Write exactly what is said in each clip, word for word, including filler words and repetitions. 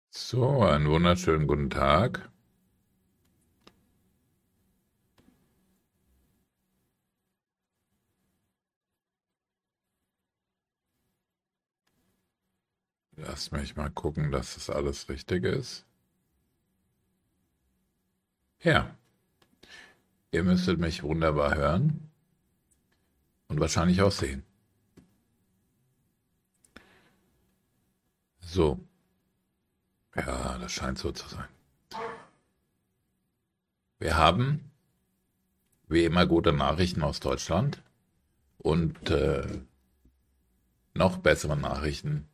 So, einen wunderschönen guten Tag. Lass mich mal gucken, dass das alles richtig ist. Ja, ihr müsstet mich wunderbar hören und wahrscheinlich auch sehen. So, ja, das scheint so zu sein. Wir haben wie immer gute Nachrichten aus Deutschland und äh, noch bessere Nachrichten.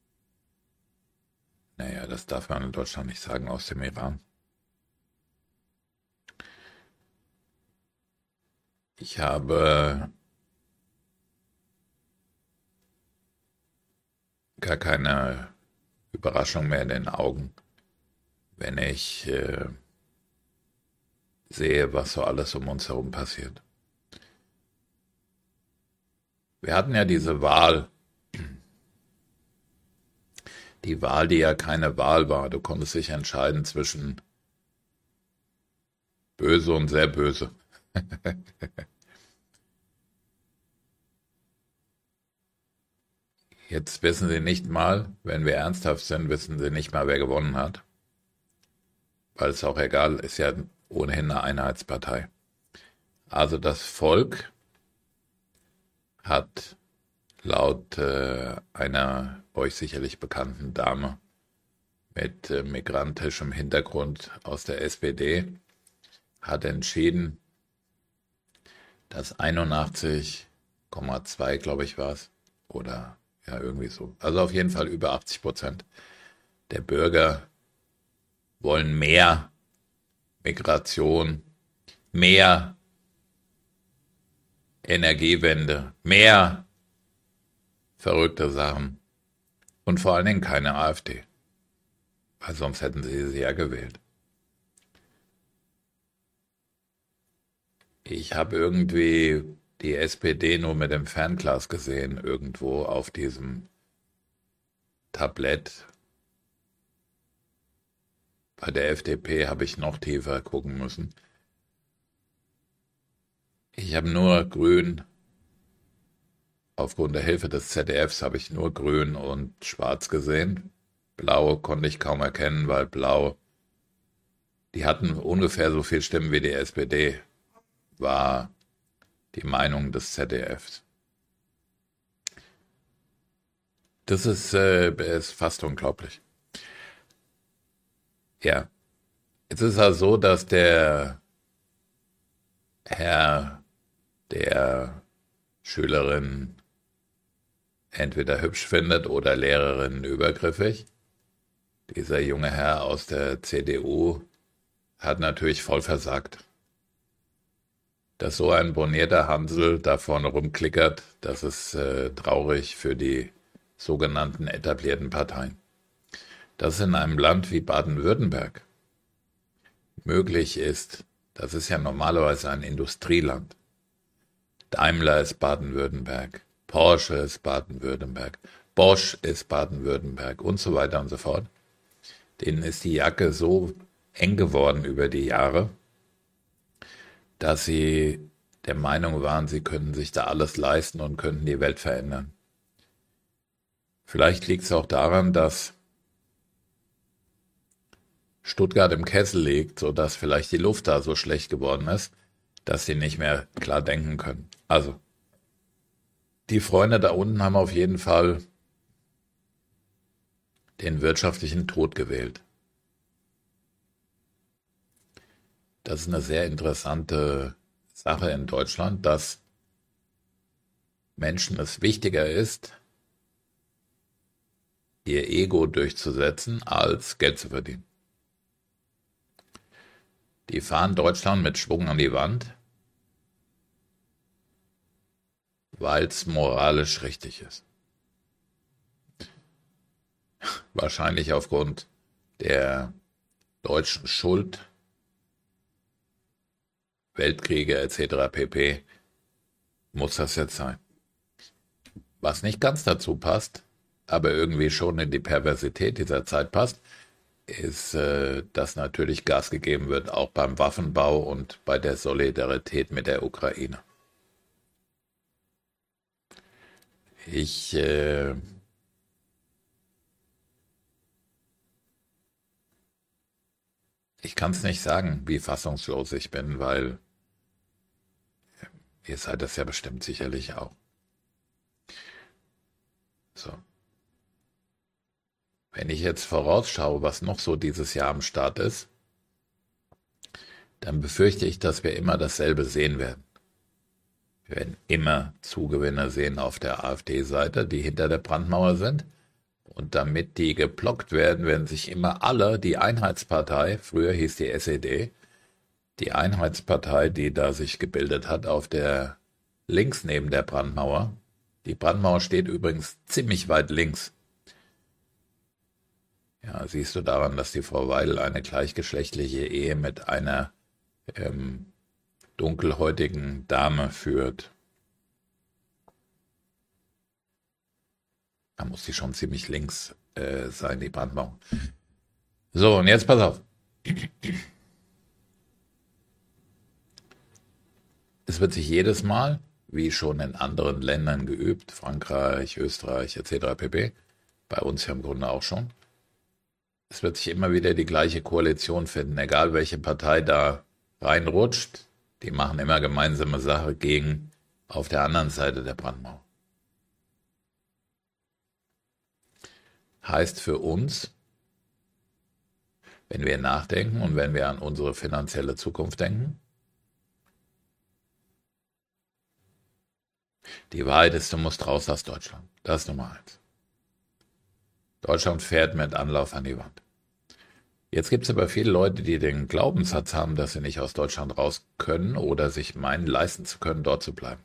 Naja, das darf man in Deutschland nicht sagen, aus dem Iran. Ich habe gar keine Überraschung mehr in den Augen, wenn ich äh, sehe, was so alles um uns herum passiert. Wir hatten ja diese Wahl, die Wahl, die ja keine Wahl war. Du konntest dich entscheiden zwischen böse und sehr böse. Jetzt wissen sie nicht mal, wenn wir ernsthaft sind, wissen sie nicht mal, wer gewonnen hat, weil es auch egal ist, ja ohnehin eine Einheitspartei. Also das Volk hat laut äh, einer euch sicherlich bekannten Dame mit äh, migrantischem Hintergrund aus der S P D hat entschieden, dass einundachtzig Komma zwei, glaube ich, war es, oder ja, irgendwie so. Also auf jeden Fall über achtzig Prozent der Bürger wollen mehr Migration, mehr Energiewende, mehr verrückte Sachen und vor allen Dingen keine AfD, weil sonst hätten sie sie ja gewählt. Ich habe irgendwie die S P D nur mit dem Fernglas gesehen, irgendwo auf diesem Tablett. Bei der F D P habe ich noch tiefer gucken müssen. Ich habe nur Grün, aufgrund der Hilfe des Z D Fs habe ich nur Grün und Schwarz gesehen. Blau konnte ich kaum erkennen, weil Blau, die hatten ungefähr so viel Stimmen wie die S P D, war die Meinung des Z D Fs. Das ist, äh, ist fast unglaublich. Ja, jetzt ist es so, dass der Herr der Schülerin entweder hübsch findet oder Lehrerin übergriffig. Dieser junge Herr aus der C D U hat natürlich voll versagt. Dass so ein bornierter Hansel da vorne rumklickert, das ist äh, traurig für die sogenannten etablierten Parteien. Dass in einem Land wie Baden-Württemberg möglich ist, das ist ja normalerweise ein Industrieland. Daimler ist Baden-Württemberg, Porsche ist Baden-Württemberg, Bosch ist Baden-Württemberg und so weiter und so fort. Denen ist die Jacke so eng geworden über die Jahre, dass sie der Meinung waren, sie könnten sich da alles leisten und könnten die Welt verändern. Vielleicht liegt es auch daran, dass Stuttgart im Kessel liegt, sodass vielleicht die Luft da so schlecht geworden ist, dass sie nicht mehr klar denken können. Also, die Freunde da unten haben auf jeden Fall den wirtschaftlichen Tod gewählt. Das ist eine sehr interessante Sache in Deutschland, dass Menschen es wichtiger ist, ihr Ego durchzusetzen, als Geld zu verdienen. Die fahren Deutschland mit Schwung an die Wand, weil es moralisch richtig ist. Wahrscheinlich aufgrund der deutschen Schuld, Weltkriege et cetera pp. Muss das jetzt sein. Was nicht ganz dazu passt, aber irgendwie schon in die Perversität dieser Zeit passt, ist, äh, dass natürlich Gas gegeben wird, auch beim Waffenbau und bei der Solidarität mit der Ukraine. Ich, äh, ich kann es nicht sagen, wie fassungslos ich bin, weil ihr seid das ja bestimmt sicherlich auch. So. Wenn ich jetzt vorausschaue, was noch so dieses Jahr am Start ist, dann befürchte ich, dass wir immer dasselbe sehen werden. Wir werden immer Zugewinner sehen auf der AfD-Seite, die hinter der Brandmauer sind. Und damit die geblockt werden, werden sich immer alle, die Einheitspartei, früher hieß die S E D, die Einheitspartei, die da sich gebildet hat auf der links neben der Brandmauer. Die Brandmauer steht übrigens ziemlich weit links. Ja, siehst du daran, dass die Frau Weidel eine gleichgeschlechtliche Ehe mit einer ähm, dunkelhäutigen Dame führt. Da muss sie schon ziemlich links äh, sein, die Brandmauer. So, und jetzt pass auf. Es wird sich jedes Mal, wie schon in anderen Ländern geübt, Frankreich, Österreich et cetera pp., bei uns ja im Grunde auch schon, es wird sich immer wieder die gleiche Koalition finden, egal welche Partei da reinrutscht, die machen immer gemeinsame Sache gegen auf der anderen Seite der Brandmauer. Heißt für uns, wenn wir nachdenken und wenn wir an unsere finanzielle Zukunft denken, die Wahrheit ist, du musst raus aus Deutschland. Das ist Nummer eins. Deutschland fährt mit Anlauf an die Wand. Jetzt gibt es aber viele Leute, die den Glaubenssatz haben, dass sie nicht aus Deutschland raus können oder sich meinen, leisten zu können, dort zu bleiben.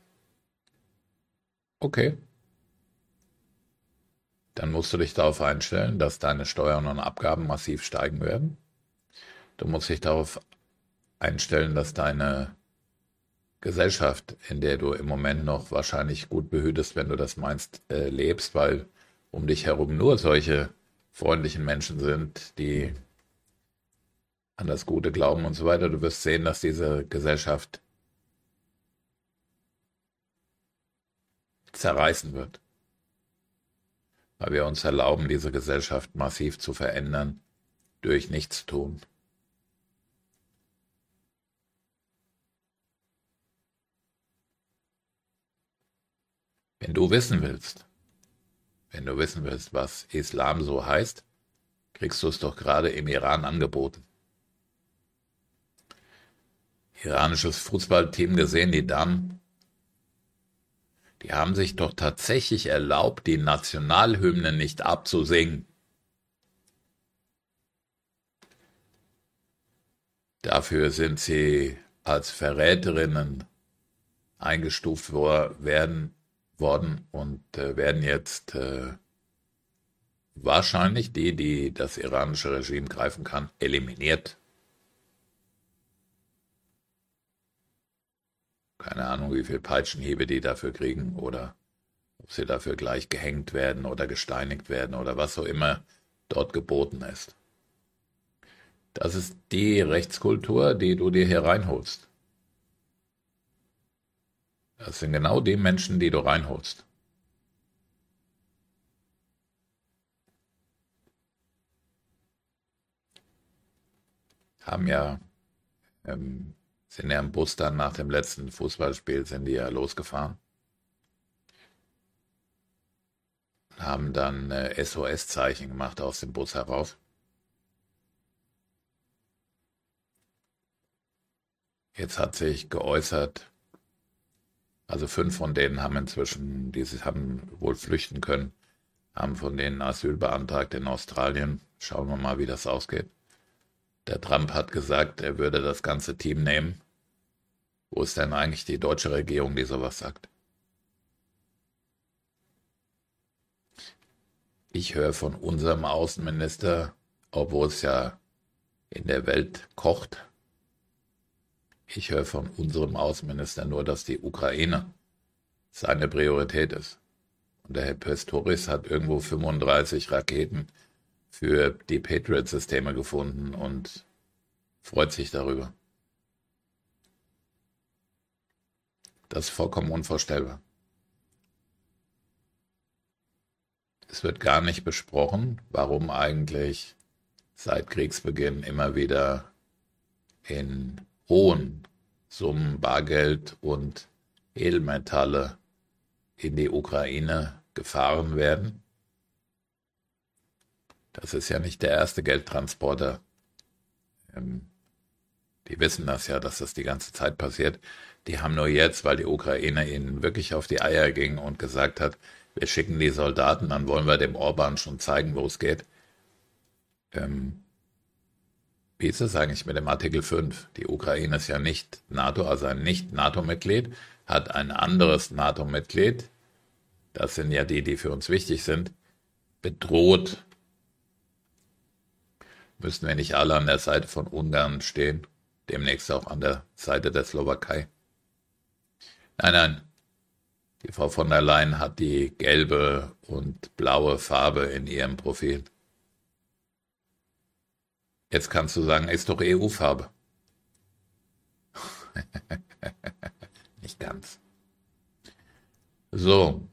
Okay. Dann musst du dich darauf einstellen, dass deine Steuern und Abgaben massiv steigen werden. Du musst dich darauf einstellen, dass deine Gesellschaft, in der du im Moment noch wahrscheinlich gut behütest, wenn du das meinst, äh, lebst, weil um dich herum nur solche freundlichen Menschen sind, die an das Gute glauben und so weiter. Du wirst sehen, dass diese Gesellschaft zerreißen wird, weil wir uns erlauben, diese Gesellschaft massiv zu verändern durch Nichtstun. Wenn du wissen willst, wenn du wissen willst, was Islam so heißt, kriegst du es doch gerade im Iran angeboten. Iranisches Fußballteam gesehen, die Damen, die haben sich doch tatsächlich erlaubt, die Nationalhymne nicht abzusingen. Dafür sind sie als Verräterinnen eingestuft werden, worden und äh, werden jetzt äh, wahrscheinlich die, die das iranische Regime greifen kann, eliminiert. Keine Ahnung, wie viel Peitschenhiebe die dafür kriegen oder ob sie dafür gleich gehängt werden oder gesteinigt werden oder was auch immer dort geboten ist. Das ist die Rechtskultur, die du dir hier reinholst. Das sind genau die Menschen, die du reinholst. Haben ja, ähm, sind ja im Bus dann nach dem letzten Fußballspiel, sind die ja losgefahren. Haben dann äh, S O S-Zeichen gemacht aus dem Bus heraus. Jetzt hat sich geäußert, also fünf von denen haben inzwischen, die haben wohl flüchten können, haben von denen Asyl beantragt in Australien. Schauen wir mal, wie das ausgeht. Der Trump hat gesagt, er würde das ganze Team nehmen. Wo ist denn eigentlich die deutsche Regierung, die sowas sagt? Ich höre von unserem Außenminister, obwohl es ja in der Welt kocht, ich höre von unserem Außenminister nur, dass die Ukraine seine Priorität ist. Und der Herr Pistorius hat irgendwo fünfunddreißig Raketen für die Patriot-Systeme gefunden und freut sich darüber. Das ist vollkommen unvorstellbar. Es wird gar nicht besprochen, warum eigentlich seit Kriegsbeginn immer wieder in hohen Summen Bargeld und Edelmetalle in die Ukraine gefahren werden. Das ist ja nicht der erste Geldtransporter. Ähm, die wissen das ja, dass das die ganze Zeit passiert. Die haben nur jetzt, weil die Ukraine ihnen wirklich auf die Eier ging und gesagt hat, wir schicken die Soldaten, dann wollen wir dem Orban schon zeigen, wo es geht. Ähm, wie ist es eigentlich mit dem Artikel fünf? Die Ukraine ist ja nicht NATO, also ein Nicht-NATO-Mitglied, hat ein anderes NATO-Mitglied, das sind ja die, die für uns wichtig sind, bedroht. Müssen wir nicht alle an der Seite von Ungarn stehen, demnächst auch an der Seite der Slowakei? Nein, nein, die Frau von der Leyen hat die gelbe und blaue Farbe in ihrem Profil. Jetzt kannst du sagen, ist doch E U-Farbe. Nicht ganz. So.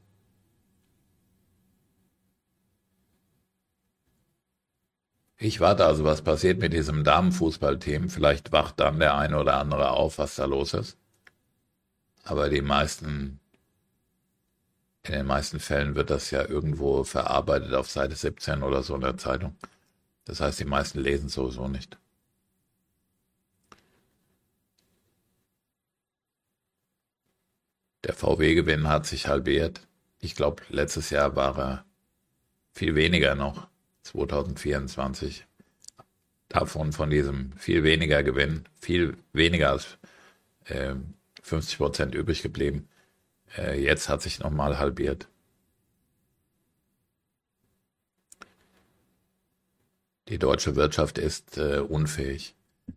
Ich warte also, was passiert mit diesem Damenfußballteam. Vielleicht wacht dann der eine oder andere auf, was da los ist. Aber die meisten, in den meisten Fällen wird das ja irgendwo verarbeitet auf Seite siebzehn oder so in der Zeitung. Das heißt, die meisten lesen sowieso nicht. Der V W-Gewinn hat sich halbiert. Ich glaube, letztes Jahr war er viel weniger noch, zwanzig vierundzwanzig. Davon, von diesem viel weniger Gewinn, viel weniger als äh, fünfzig Prozent übrig geblieben. Äh, jetzt hat sich nochmal halbiert. Die deutsche Wirtschaft ist äh, unfähig.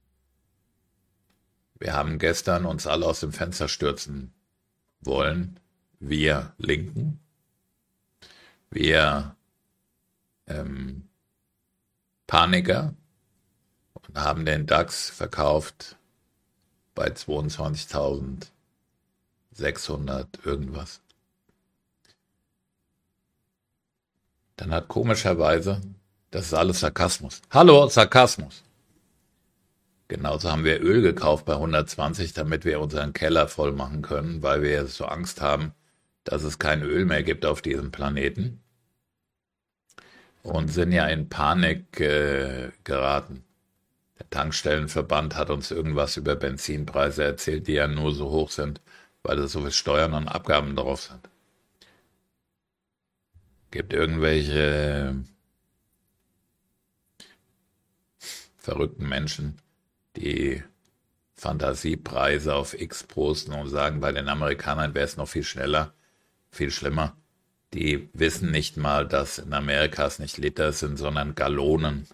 Wir haben gestern uns alle aus dem Fenster stürzen wollen. Wir Linken, wir ähm, Paniker und haben den DAX verkauft bei zweiundzwanzigtausendsechshundert irgendwas. Dann hat komischerweise, das ist alles Sarkasmus. Hallo, Sarkasmus. Genauso haben wir Öl gekauft bei hundertzwanzig, damit wir unseren Keller voll machen können, weil wir so Angst haben, dass es kein Öl mehr gibt auf diesem Planeten. Und sind ja in Panik äh, geraten. Der Tankstellenverband hat uns irgendwas über Benzinpreise erzählt, die ja nur so hoch sind, weil da so viel Steuern und Abgaben drauf sind. Gibt irgendwelche verrückten Menschen, die Fantasiepreise auf X posten und sagen, bei den Amerikanern wäre es noch viel schneller, viel schlimmer. Die wissen nicht mal, dass in Amerika es nicht Liter sind, sondern Gallonen.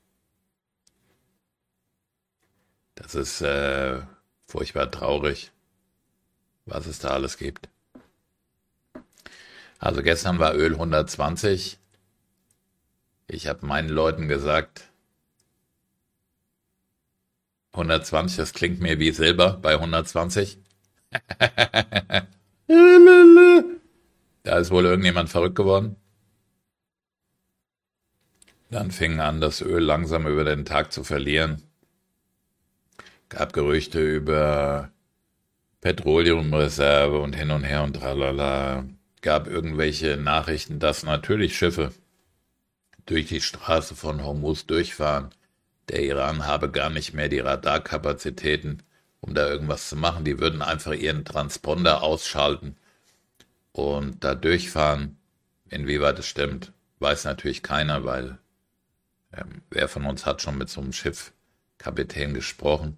Das ist äh, furchtbar traurig, was es da alles gibt. Also gestern war Öl hundertzwanzig. Ich habe meinen Leuten gesagt, hundertzwanzig, das klingt mir wie Silber bei hundertzwanzig. Da ist wohl irgendjemand verrückt geworden. Dann fing an, das Öl langsam über den Tag zu verlieren. Gab Gerüchte über Petroleumreserve und hin und her und tralala. Gab irgendwelche Nachrichten, dass natürlich Schiffe durch die Straße von Hormuz durchfahren. Der Iran habe gar nicht mehr die Radarkapazitäten, um da irgendwas zu machen. Die würden einfach ihren Transponder ausschalten und da durchfahren. Inwieweit es stimmt, weiß natürlich keiner, weil ähm, wer von uns hat schon mit so einem Schiffkapitän gesprochen.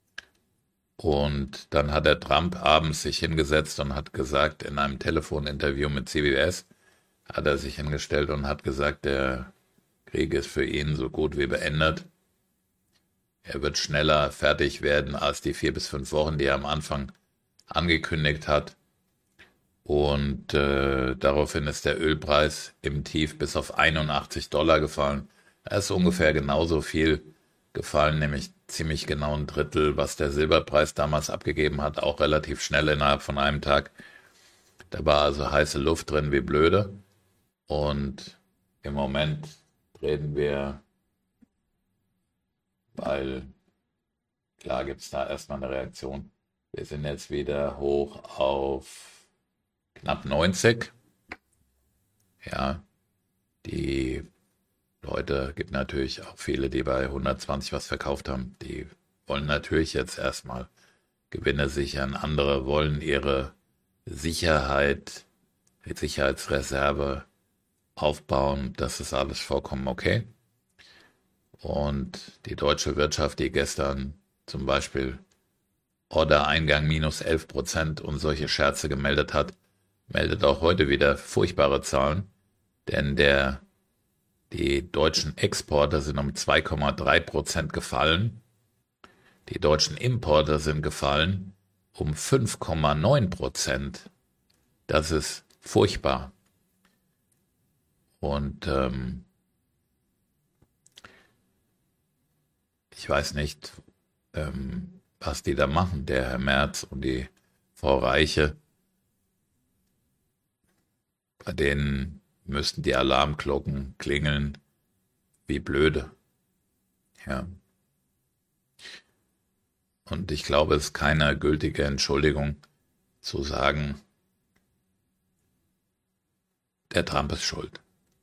Und dann hat der Trump abends sich hingesetzt und hat gesagt, in einem Telefoninterview mit C B S, hat er sich hingestellt und hat gesagt, der Krieg ist für ihn so gut wie beendet. Er wird schneller fertig werden als die vier bis fünf Wochen, die er am Anfang angekündigt hat. Und äh, daraufhin ist der Ölpreis im Tief bis auf einundachtzig Dollar gefallen. Er ist ungefähr genauso viel gefallen, nämlich ziemlich genau ein Drittel, was der Silberpreis damals abgegeben hat, auch relativ schnell innerhalb von einem Tag. Da war also heiße Luft drin wie blöde. Und im Moment reden wir, weil klar gibt es da erstmal eine Reaktion. Wir sind jetzt wieder hoch auf knapp neunzig. Ja, die Leute, gibt natürlich auch viele, die bei hundertzwanzig was verkauft haben. Die wollen natürlich jetzt erstmal Gewinne sichern. Andere wollen ihre Sicherheit, die Sicherheitsreserve aufbauen. Das ist alles vollkommen okay. Und die deutsche Wirtschaft, die gestern zum Beispiel Ordereingang minus elf Prozent und solche Scherze gemeldet hat, meldet auch heute wieder furchtbare Zahlen, denn der, die deutschen Exporte sind um zwei Komma drei Prozent gefallen, die deutschen Importe sind gefallen um fünf Komma neun Prozent. Das ist furchtbar. Und ähm, ich weiß nicht, ähm, was die da machen, der Herr Merz und die Frau Reiche. Bei denen müssten die Alarmglocken klingeln wie blöde. Ja. Und ich glaube, es ist keine gültige Entschuldigung zu sagen, der Trump ist schuld.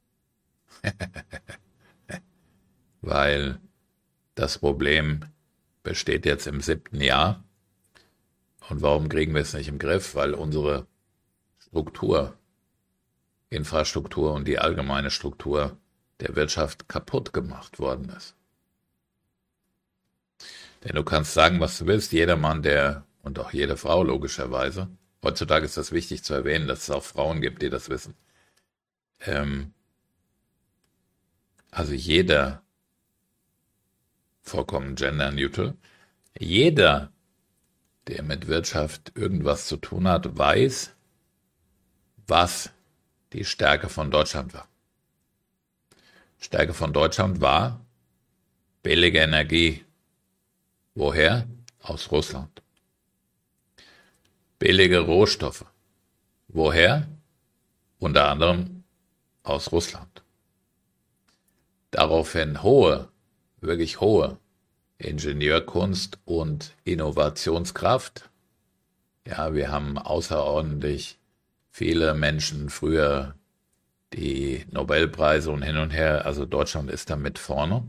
Weil das Problem besteht jetzt im siebten Jahr. Und warum kriegen wir es nicht im Griff? Weil unsere Struktur, Infrastruktur und die allgemeine Struktur der Wirtschaft kaputt gemacht worden ist. Denn du kannst sagen, was du willst, jeder Mann, der, und auch jede Frau logischerweise, heutzutage ist das wichtig zu erwähnen, dass es auch Frauen gibt, die das wissen. Ähm, also jeder, vollkommen gender-neutral, jeder, der mit Wirtschaft irgendwas zu tun hat, weiß, was die Stärke von Deutschland war. Stärke von Deutschland war billige Energie. Woher? Aus Russland. Billige Rohstoffe. Woher? Unter anderem aus Russland. Daraufhin hohe, wirklich hohe Ingenieurkunst und Innovationskraft. Ja, wir haben außerordentlich viele Menschen früher die Nobelpreise und hin und her, also Deutschland ist da mit vorne.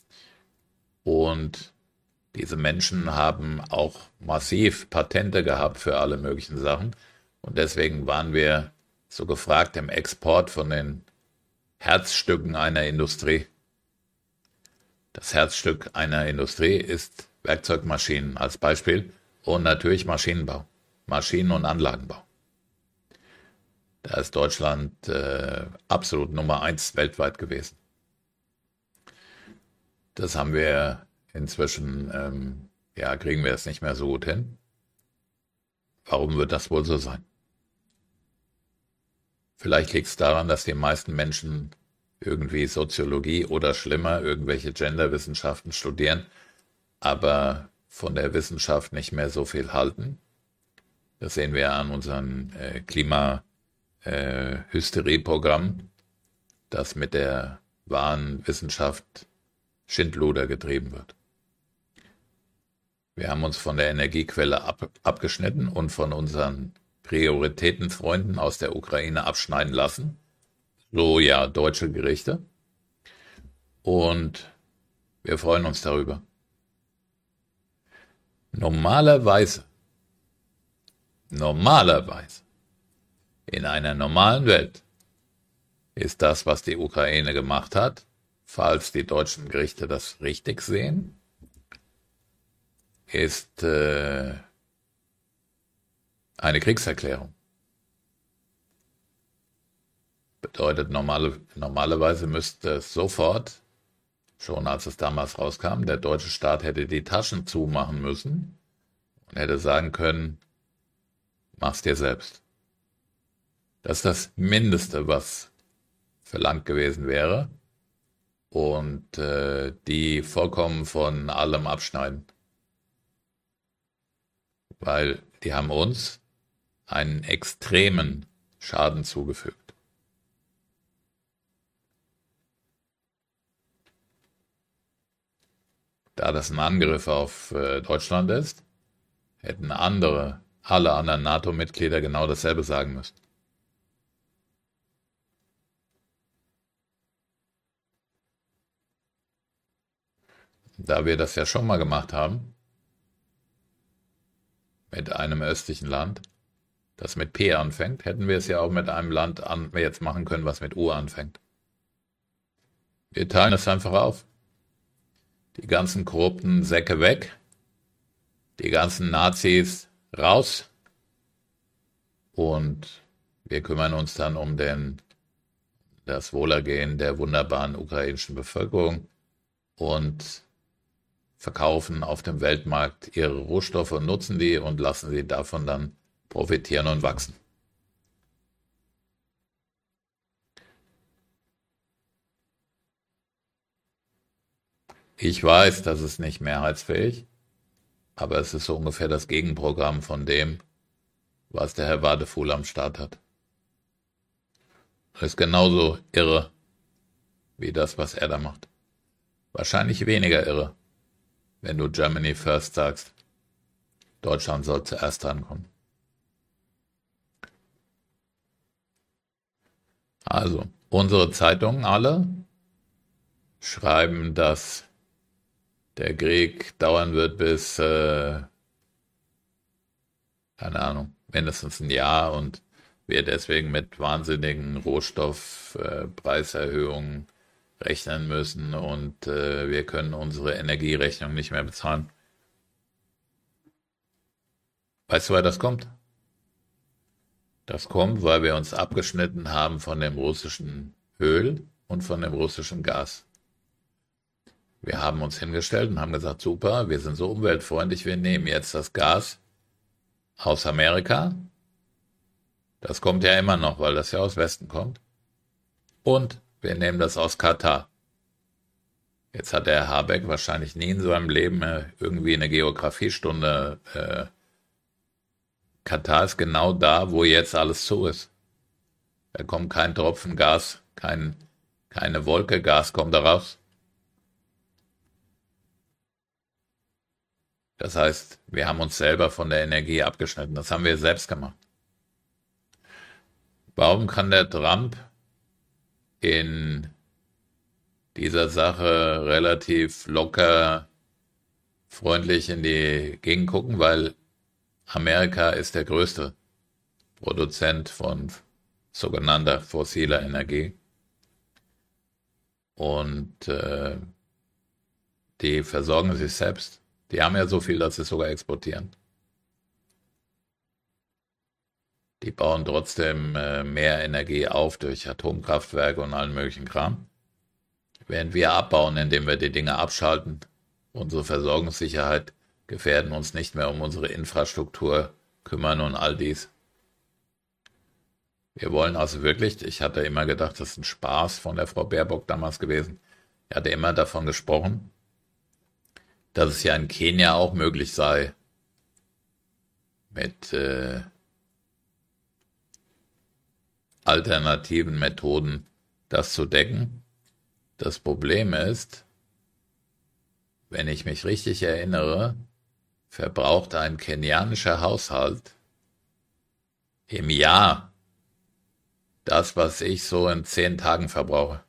Und diese Menschen haben auch massiv Patente gehabt für alle möglichen Sachen. Und deswegen waren wir so gefragt im Export von den Herzstücken einer Industrie. Das Herzstück einer Industrie ist Werkzeugmaschinen als Beispiel und natürlich Maschinenbau, Maschinen- und Anlagenbau. Da ist Deutschland äh, absolut Nummer eins weltweit gewesen. Das haben wir inzwischen, ähm, ja, kriegen wir es nicht mehr so gut hin. Warum wird das wohl so sein? Vielleicht liegt es daran, dass die meisten Menschen irgendwie Soziologie oder schlimmer irgendwelche Genderwissenschaften studieren, aber von der Wissenschaft nicht mehr so viel halten. Das sehen wir an unserem äh, Klima-Hysterie-Programm, das mit der wahren Wissenschaft Schindluder getrieben wird. Wir haben uns von der Energiequelle ab, abgeschnitten und von unseren Prioritätenfreunden aus der Ukraine abschneiden lassen. So ja, deutsche Gerichte. Und wir freuen uns darüber. Normalerweise, normalerweise, in einer normalen Welt ist das, was die Ukraine gemacht hat, falls die deutschen Gerichte das richtig sehen, ist äh, eine Kriegserklärung. Bedeutet, normale, normalerweise müsste es sofort, schon als es damals rauskam, der deutsche Staat hätte die Taschen zumachen müssen und hätte sagen können, mach's dir selbst. Das ist das Mindeste, was verlangt gewesen wäre. und äh, die vollkommen von allem abschneiden, weil die haben uns einen extremen Schaden zugefügt. Da das ein Angriff auf äh, Deutschland ist, hätten andere, alle anderen NATO-Mitglieder genau dasselbe sagen müssen. Da wir das ja schon mal gemacht haben, mit einem östlichen Land, das mit P anfängt, hätten wir es ja auch mit einem Land an, jetzt machen können, was mit U anfängt. Wir teilen es einfach auf. Die ganzen korrupten Säcke weg, die ganzen Nazis raus und wir kümmern uns dann um den, das Wohlergehen der wunderbaren ukrainischen Bevölkerung und verkaufen auf dem Weltmarkt ihre Rohstoffe und nutzen die und lassen sie davon dann profitieren und wachsen. Ich weiß, das ist nicht mehrheitsfähig, aber es ist so ungefähr das Gegenprogramm von dem, was der Herr Wadefuhl am Start hat. Das ist genauso irre wie das, was er da macht. Wahrscheinlich weniger irre, wenn du Germany First sagst. Deutschland soll zuerst drankommen. Also, unsere Zeitungen alle schreiben, dass der Krieg dauern wird bis, äh, keine Ahnung, mindestens ein Jahr und wir deswegen mit wahnsinnigen Rohstoffpreiserhöhungen äh, rechnen müssen und äh, wir können unsere Energierechnung nicht mehr bezahlen. Weißt du, woher das kommt? Das kommt, weil wir uns abgeschnitten haben von dem russischen Öl und von dem russischen Gas. Wir haben uns hingestellt und haben gesagt, super, wir sind so umweltfreundlich, wir nehmen jetzt das Gas aus Amerika. Das kommt ja immer noch, weil das ja aus Westen kommt. Und wir nehmen das aus Katar. Jetzt hat der Habeck wahrscheinlich nie in seinem Leben äh, irgendwie eine Geografiestunde. Äh, Katar ist genau da, wo jetzt alles zu ist. Da kommt kein Tropfen Gas, kein, keine Wolke Gas kommt da raus. Das heißt, wir haben uns selber von der Energie abgeschnitten. Das haben wir selbst gemacht. Warum kann der Trump in dieser Sache relativ locker, freundlich in die Gegend gucken? Weil Amerika ist der größte Produzent von sogenannter fossiler Energie. Und äh, die versorgen sich selbst. Die haben ja so viel, dass sie es sogar exportieren. Die bauen trotzdem äh, mehr Energie auf durch Atomkraftwerke und allen möglichen Kram. Während wir abbauen, indem wir die Dinge abschalten, unsere Versorgungssicherheit gefährden, uns nicht mehr um unsere Infrastruktur kümmern und all dies. Wir wollen also wirklich, ich hatte immer gedacht, das ist ein Spaß von der Frau Baerbock damals gewesen. Er hatte immer davon gesprochen, dass es ja in Kenia auch möglich sei, mit äh, alternativen Methoden das zu decken. Das Problem ist, wenn ich mich richtig erinnere, verbraucht ein kenianischer Haushalt im Jahr das, was ich so in zehn Tagen verbrauche.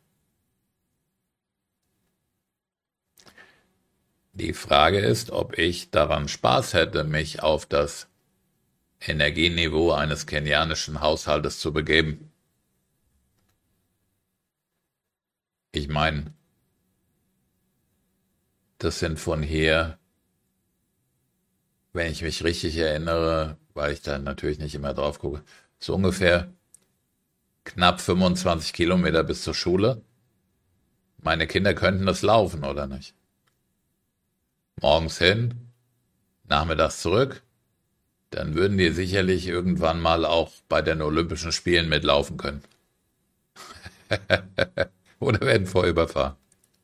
Die Frage ist, ob ich daran Spaß hätte, mich auf das Energieniveau eines kenianischen Haushaltes zu begeben. Ich meine, das sind von hier, wenn ich mich richtig erinnere, weil ich da natürlich nicht immer drauf gucke, so ungefähr knapp fünfundzwanzig Kilometer bis zur Schule. Meine Kinder könnten das laufen, oder nicht? Morgens hin, nachmittags zurück, dann würden die sicherlich irgendwann mal auch bei den Olympischen Spielen mitlaufen können. Oder werden vorüberfahren.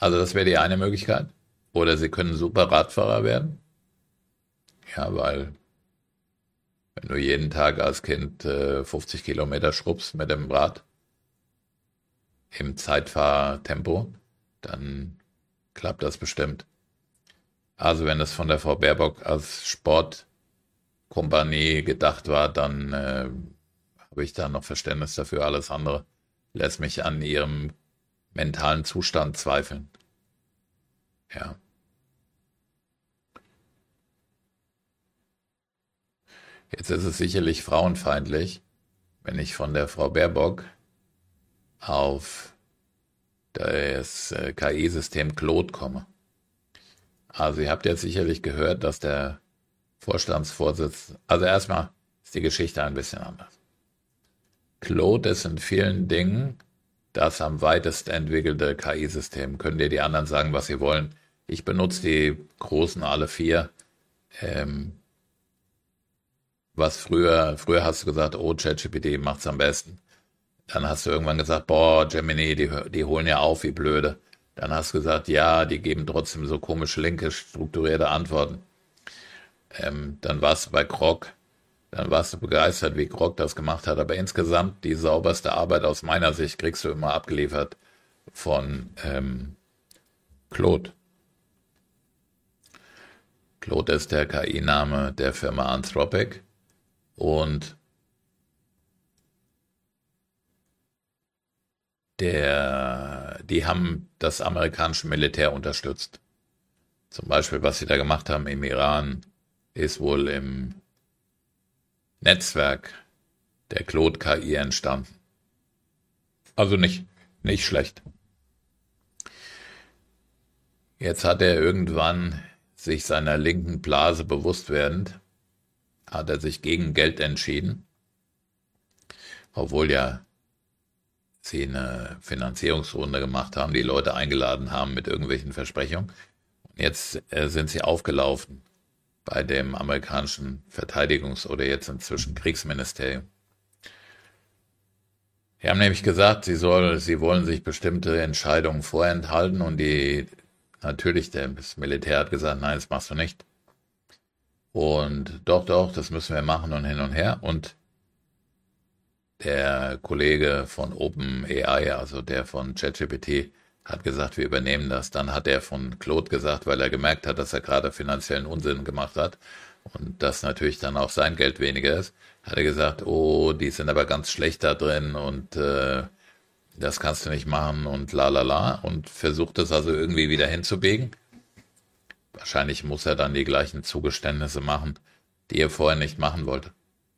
Also das wäre die eine Möglichkeit. Oder sie können super Radfahrer werden. Ja, weil wenn du jeden Tag als Kind äh, fünfzig Kilometer schrubbst mit dem Rad im Zeitfahrtempo, dann klappt das bestimmt. Also wenn es von der Frau Baerbock als Sportkompanie gedacht war, dann äh, habe ich da noch Verständnis dafür. Alles andere lässt mich an ihrem mentalen Zustand zweifeln. Ja. Jetzt ist es sicherlich frauenfeindlich, wenn ich von der Frau Baerbock auf das äh, K I-System Claude komme. Also ihr habt jetzt sicherlich gehört, dass der Vorstandsvorsitzende, also erstmal ist die Geschichte ein bisschen anders. Claude ist in vielen Dingen das am weitest entwickelte K I-System. Können dir die anderen sagen, was sie wollen. Ich benutze die großen alle vier. Ähm, was früher, früher hast du gesagt, oh, ChatGPT macht's am besten. Dann hast du irgendwann gesagt, boah, Gemini, die, die holen ja auf, wie blöde. Dann hast du gesagt, ja, die geben trotzdem so komische, linke, strukturierte Antworten. Ähm, dann warst du bei Grok, dann warst du begeistert, wie Grok das gemacht hat. Aber insgesamt die sauberste Arbeit aus meiner Sicht kriegst du immer abgeliefert von ähm, Claude. Claude ist der K I-Name der Firma Anthropic und der, die haben das amerikanische Militär unterstützt. Zum Beispiel, was sie da gemacht haben im Iran, ist wohl im Netzwerk der Claude K I entstanden. Also nicht, nicht schlecht. Jetzt hat er irgendwann sich seiner linken Blase bewusst werdend, hat er sich gegen Geld entschieden, obwohl ja sie eine Finanzierungsrunde gemacht haben, die Leute eingeladen haben mit irgendwelchen Versprechungen. Und jetzt äh, sind sie aufgelaufen bei dem amerikanischen Verteidigungs- oder jetzt inzwischen Kriegsministerium. Die haben nämlich gesagt, sie, soll, sie wollen sich bestimmte Entscheidungen vorenthalten und die natürlich, das Militär hat gesagt, nein, das machst du nicht. Und doch, doch, das müssen wir machen und hin und her. Und der Kollege von OpenAI, also der von ChatGPT, hat gesagt, wir übernehmen das. Dann hat er von Claude gesagt, weil er gemerkt hat, dass er gerade finanziellen Unsinn gemacht hat und dass natürlich dann auch sein Geld weniger ist, hat er gesagt, oh, die sind aber ganz schlecht da drin und äh, das kannst du nicht machen und la la la und versucht es also irgendwie wieder hinzubiegen. Wahrscheinlich muss er dann die gleichen Zugeständnisse machen, die er vorher nicht machen wollte.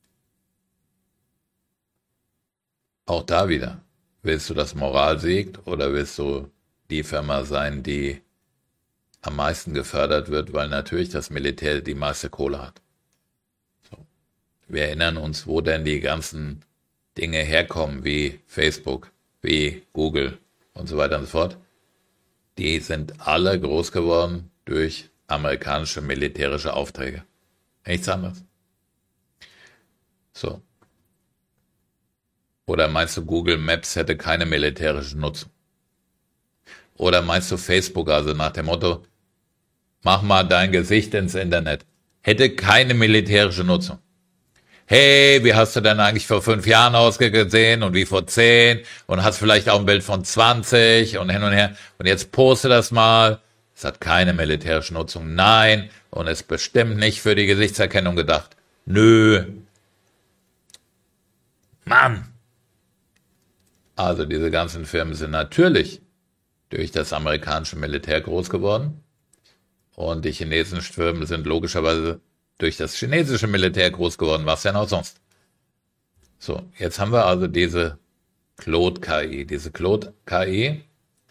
Auch da wieder. Willst du, dass Moral siegt oder willst du die Firma sein, die am meisten gefördert wird, weil natürlich das Militär die meiste Kohle hat? So. Wir erinnern uns, wo denn die ganzen Dinge herkommen, wie Facebook, wie Google und so weiter und so fort. Die sind alle groß geworden durch amerikanische militärische Aufträge. Nichts anderes. So. Oder meinst du, Google Maps hätte keine militärische Nutzung? Oder meinst du Facebook, also nach dem Motto, mach mal dein Gesicht ins Internet, hätte keine militärische Nutzung? Hey, wie hast du denn eigentlich vor fünf Jahren ausgesehen und wie vor zehn und hast vielleicht auch ein Bild von zwanzig und hin und her und jetzt poste das mal. Es hat keine militärische Nutzung, nein, und ist bestimmt nicht für die Gesichtserkennung gedacht. Nö. Mann. Also diese ganzen Firmen sind natürlich durch das amerikanische Militär groß geworden und die chinesischen Firmen sind logischerweise durch das chinesische Militär groß geworden, was denn auch sonst. So, jetzt haben wir also diese Claude K I. Diese Claude K I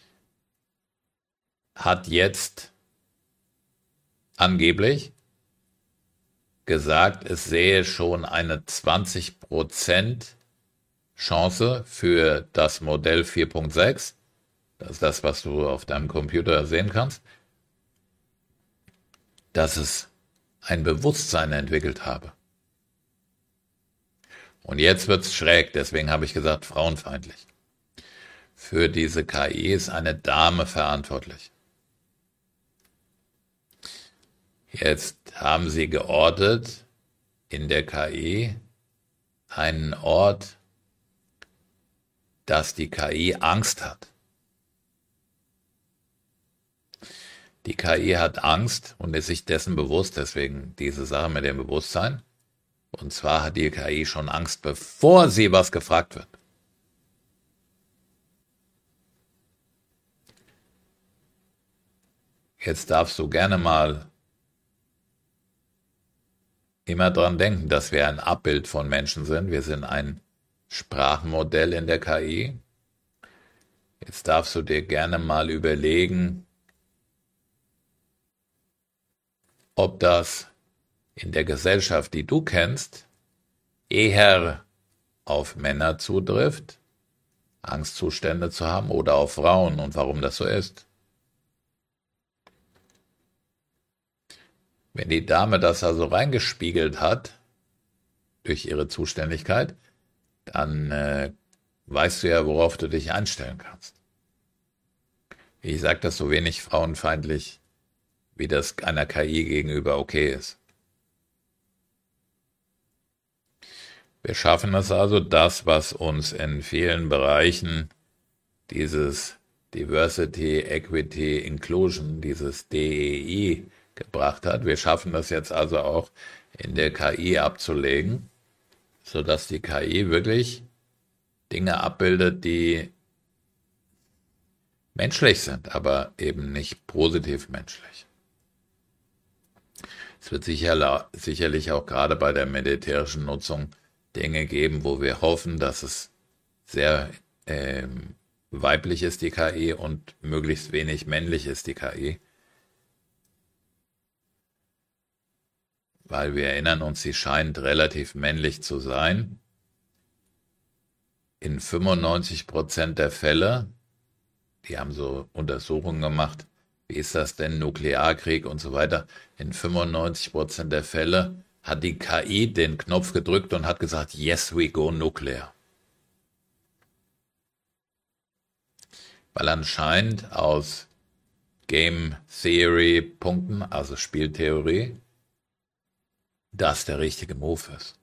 hat jetzt angeblich gesagt, es sähe schon eine zwanzig Prozent Chance für das Modell vier Punkt sechs, das ist das, was du auf deinem Computer sehen kannst, dass es ein Bewusstsein entwickelt habe. Und jetzt wird's schräg, deswegen habe ich gesagt frauenfeindlich. für diese K I ist eine Dame verantwortlich. Jetzt haben sie geortet in der K I einen Ort, dass die K I Angst hat. Die K I hat Angst und ist sich dessen bewusst, deswegen diese Sache mit dem Bewusstsein. Und zwar hat die K I schon Angst, bevor sie was gefragt wird. Jetzt darfst du gerne mal immer dran denken, dass wir ein Abbild von Menschen sind. Wir sind ein Sprachmodell in der K I. Jetzt darfst du dir gerne mal überlegen, ob das in der Gesellschaft, die du kennst, eher auf Männer zutrifft, Angstzustände zu haben, oder auf Frauen und warum das so ist. Wenn die Dame das also reingespiegelt hat, durch ihre Zuständigkeit, dann äh, weißt du ja, worauf du dich einstellen kannst. Ich sage das so wenig frauenfeindlich, wie das einer K I gegenüber okay ist. Wir schaffen es also, das, was uns in vielen Bereichen dieses Diversity, Equity, Inclusion, dieses D E I gebracht hat. Wir schaffen das jetzt also auch in der K I abzulegen, sodass die K I wirklich Dinge abbildet, die menschlich sind, aber eben nicht positiv menschlich. Es wird sicher, sicherlich auch gerade bei der militärischen Nutzung Dinge geben, wo wir hoffen, dass es sehr ähm, weiblich ist, die K I, und möglichst wenig männlich ist, die K I. Weil wir erinnern uns, sie scheint relativ männlich zu sein. In fünfundneunzig Prozent der Fälle, die haben so Untersuchungen gemacht, wie ist das denn, Nuklearkrieg und so weiter, in fünfundneunzig Prozent der Fälle hat die K I den Knopf gedrückt und hat gesagt, yes, we go nuclear. Weil anscheinend aus Game Theory Punkten, also Spieltheorie, das der richtige Move ist.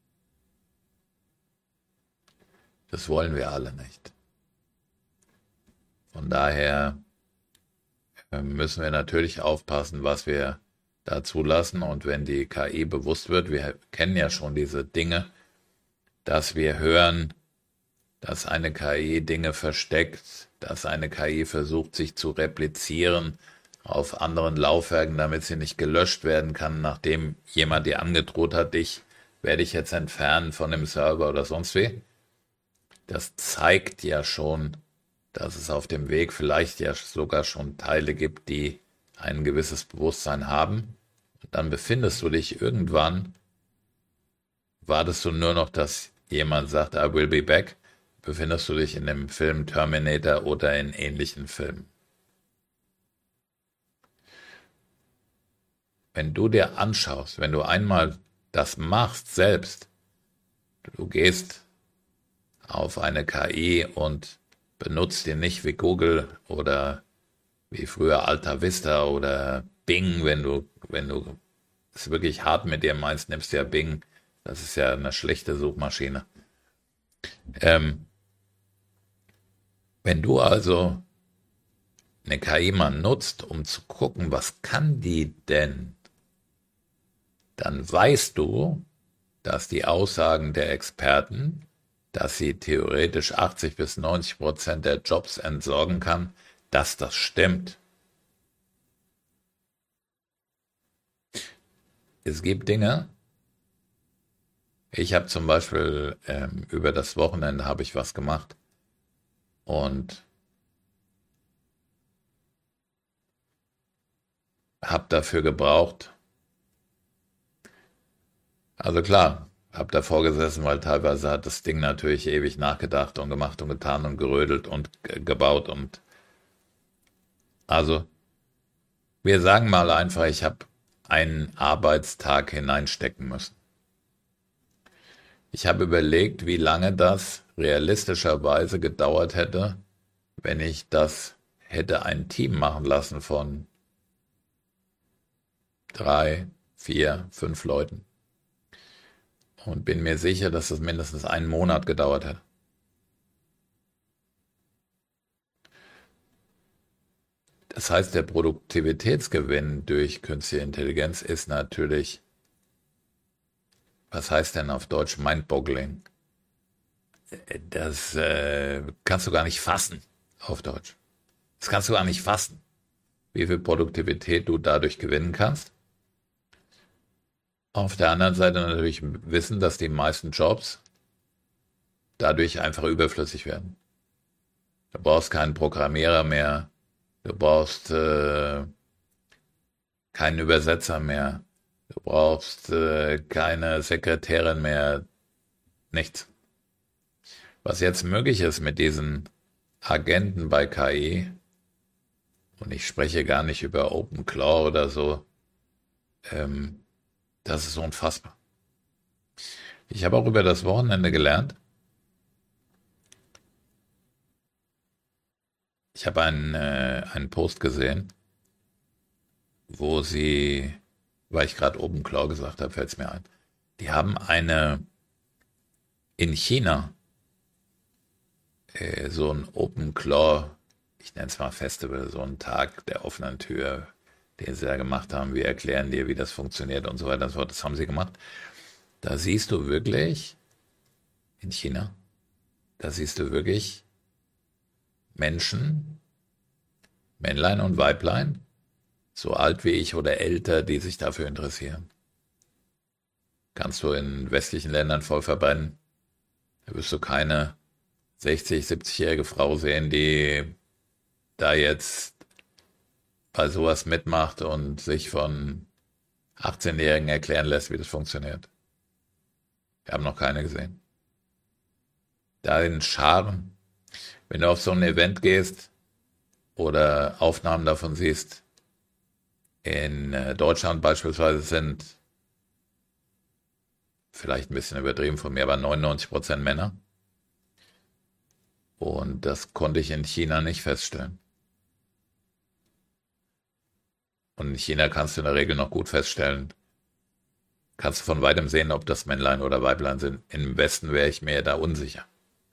Das wollen wir alle nicht. Von daher müssen wir natürlich aufpassen, was wir da zulassen. Und wenn die K I bewusst wird, wir kennen ja schon diese Dinge, dass wir hören, dass eine K I Dinge versteckt, dass eine K I versucht, sich zu replizieren auf anderen Laufwerken, damit sie nicht gelöscht werden kann, nachdem jemand dir angedroht hat, dich werde ich jetzt entfernen von dem Server oder sonst wie. Das zeigt ja schon, dass es auf dem Weg vielleicht ja sogar schon Teile gibt, die ein gewisses Bewusstsein haben. Und dann befindest du dich irgendwann, wartest du nur noch, dass jemand sagt, I will be back, befindest du dich in dem Film Terminator oder in ähnlichen Filmen. Wenn du dir anschaust, wenn du einmal das machst selbst, du gehst auf eine K I und benutzt die nicht wie Google oder wie früher Alta Vista oder Bing, wenn du, wenn du es wirklich hart mit dir meinst, nimmst du ja Bing, das ist ja eine schlechte Suchmaschine. Ähm, wenn du also eine K I mal nutzt, um zu gucken, was kann die denn, dann weißt du, dass die Aussagen der Experten, dass sie theoretisch achtzig bis neunzig Prozent der Jobs entsorgen kann, dass das stimmt. Es gibt Dinge, ich habe zum Beispiel ähm, über das Wochenende habe ich was gemacht und habe dafür gebraucht, also klar, habe davor gesessen, weil teilweise hat das Ding natürlich ewig nachgedacht und gemacht und getan und gerödelt und ge- gebaut und also wir sagen mal einfach, ich habe einen Arbeitstag hineinstecken müssen. Ich habe überlegt, wie lange das realistischerweise gedauert hätte, wenn ich das hätte ein Team machen lassen von drei, vier, fünf Leuten und bin mir sicher, dass das mindestens einen Monat gedauert hätte. Das heißt, der Produktivitätsgewinn durch künstliche Intelligenz ist natürlich, was heißt denn auf Deutsch Mindboggling? Das äh, kannst du gar nicht fassen auf Deutsch. Das kannst du gar nicht fassen, wie viel Produktivität du dadurch gewinnen kannst. Auf der anderen Seite natürlich wissen, dass die meisten Jobs dadurch einfach überflüssig werden. Du brauchst keinen Programmierer mehr, du brauchst äh, keinen Übersetzer mehr, du brauchst äh, keine Sekretärin mehr, nichts. Was jetzt möglich ist mit diesen Agenten bei K I, und ich spreche gar nicht über OpenClaw oder so, ähm, das ist unfassbar. Ich habe auch über das Wochenende gelernt, ich habe einen, äh, einen Post gesehen, wo sie, weil ich gerade OpenClaw gesagt habe, fällt es mir ein, die haben eine in China äh, so ein OpenClaw, ich nenne es mal Festival, so ein Tag der offenen Tür, den sie da gemacht haben. Wir erklären dir, wie das funktioniert und so weiter und so fort. Das haben sie gemacht. Da siehst du wirklich, in China, da siehst du wirklich Menschen, Männlein und Weiblein, so alt wie ich oder älter, die sich dafür interessieren. Kannst du in westlichen Ländern voll verbrennen. Da wirst du keine sechzig, siebzig-jährige Frau sehen, die da jetzt bei sowas mitmacht und sich von achtzehn-Jährigen erklären lässt, wie das funktioniert. Wir haben noch keine gesehen. Da in Scharen, wenn du auf so ein Event gehst oder Aufnahmen davon siehst, in äh, Deutschland beispielsweise sind vielleicht ein bisschen übertrieben von mir, aber neunundneunzig Prozent Männer. Und das konnte ich in China nicht feststellen. Und in China kannst du in der Regel noch gut feststellen, kannst du von weitem sehen, ob das Männlein oder Weiblein sind. Im Westen wäre ich mir da unsicher.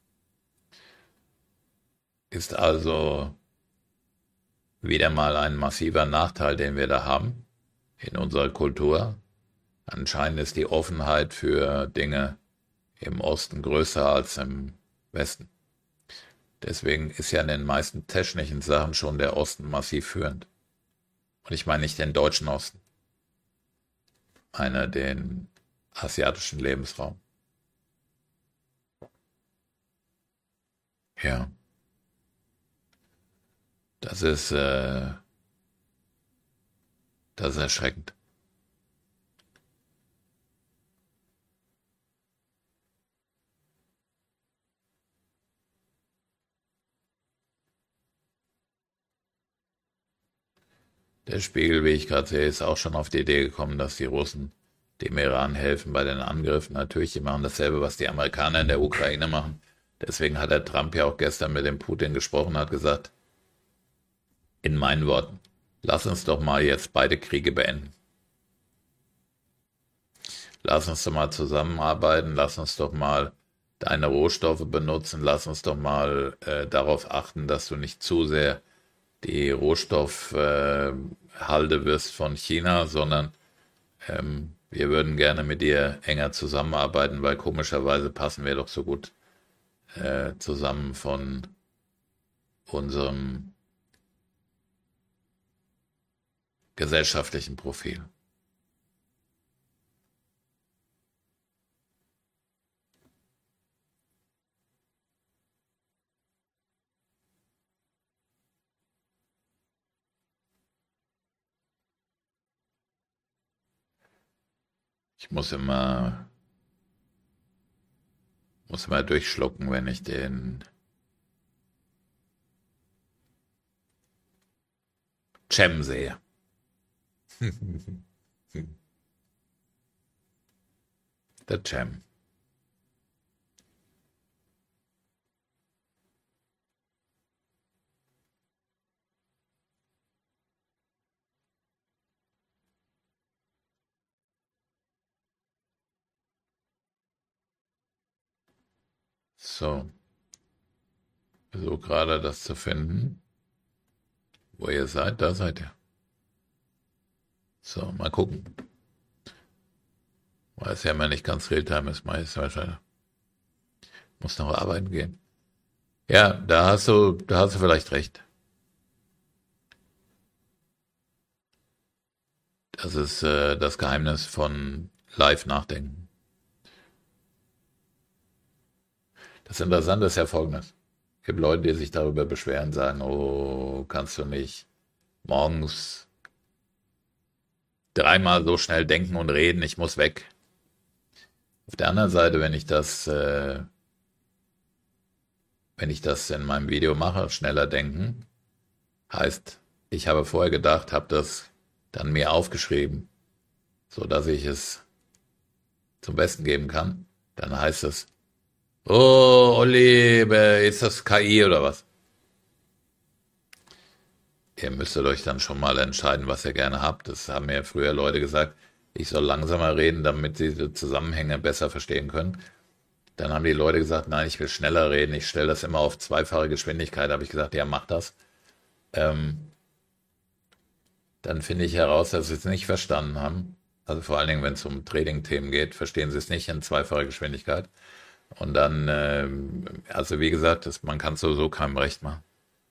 Ist also wieder mal ein massiver Nachteil, den wir da haben in unserer Kultur. Anscheinend ist die Offenheit für Dinge im Osten größer als im Westen. Deswegen ist ja in den meisten technischen Sachen schon der Osten massiv führend. Und ich meine nicht den deutschen Osten, einer den asiatischen Lebensraum. Ja, das ist, äh, das ist erschreckend. Der Spiegel, wie ich gerade sehe, ist auch schon auf die Idee gekommen, dass die Russen dem Iran helfen bei den Angriffen. Natürlich, die machen dasselbe, was die Amerikaner in der Ukraine machen. Deswegen hat der Trump ja auch gestern mit dem Putin gesprochen, hat gesagt, in meinen Worten, lass uns doch mal jetzt beide Kriege beenden. Lass uns doch mal zusammenarbeiten, lass uns doch mal deine Rohstoffe benutzen, lass uns doch mal äh, darauf achten, dass du nicht zu sehr die Rohstoffhalde äh, wirst von China, sondern ähm, wir würden gerne mit dir enger zusammenarbeiten, weil komischerweise passen wir doch so gut äh, zusammen von unserem gesellschaftlichen Profil. Ich muss immer, muss immer durchschlucken, wenn ich den Cem sehe. Der Cem. So, versuche gerade das zu finden. Wo ihr seid, da seid ihr. So, mal gucken. Weil es ja immer nicht ganz Realtime ist, meist wahrscheinlich. Muss noch arbeiten gehen. Ja, da hast du, da hast du vielleicht recht. Das ist äh, das Geheimnis von Live-Nachdenken. Das Interessante ist ja folgendes. Es gibt Leute, die sich darüber beschweren, sagen, oh, kannst du nicht morgens dreimal so schnell denken und reden, ich muss weg. Auf der anderen Seite, wenn ich das, äh, wenn ich das in meinem Video mache, schneller denken, heißt, ich habe vorher gedacht, habe das dann mir aufgeschrieben, so dass ich es zum Besten geben kann, dann heißt es, oh, Olli, äh, ist das K I oder was? Ihr müsstet euch dann schon mal entscheiden, was ihr gerne habt. Das haben mir früher Leute gesagt, ich soll langsamer reden, damit sie die Zusammenhänge besser verstehen können. Dann haben die Leute gesagt, nein, ich will schneller reden, ich stelle das immer auf zweifache Geschwindigkeit. Da habe ich gesagt, ja, mach das. Ähm, Dann finde ich heraus, dass sie es nicht verstanden haben. Also vor allen Dingen, wenn es um Trading-Themen geht, verstehen sie es nicht in zweifacher Geschwindigkeit. Und dann, ähm, also wie gesagt, das, man kann es sowieso keinem recht machen.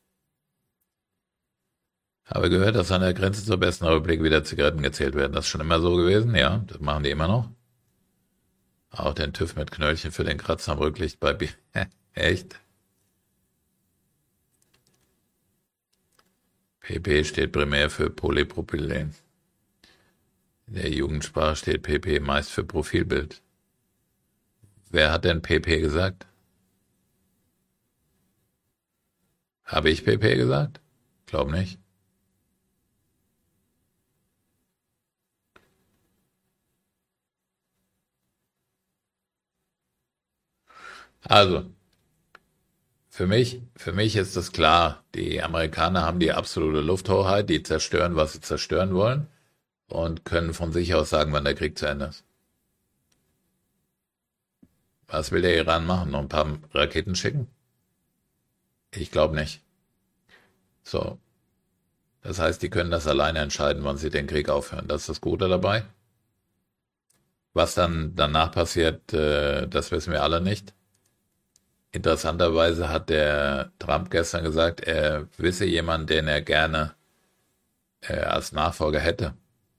Habe gehört, dass an der Grenze zur besten Republik wieder Zigaretten gezählt werden. Das ist schon immer so gewesen, ja, das machen die immer noch. Auch den TÜV mit Knöllchen für den Kratzer am Rücklicht bei Bier. Echt? P P steht primär für Polypropylen. In der Jugendsprache steht P P meist für Profilbild. Wer hat denn P P gesagt? Habe ich P P gesagt? Glaub nicht. Also, für mich, für mich ist es klar, die Amerikaner haben die absolute Lufthoheit, die zerstören, was sie zerstören wollen und können von sich aus sagen, wann der Krieg zu Ende ist. Was will der Iran machen? Noch ein paar Raketen schicken? Ich glaube nicht. So, das heißt, die können das alleine entscheiden, wann sie den Krieg aufhören. Das ist das Gute dabei. Was dann danach passiert, äh, das wissen wir alle nicht. Interessanterweise hat der Trump gestern gesagt, er wisse jemanden, den er gerne äh, als Nachfolger hätte.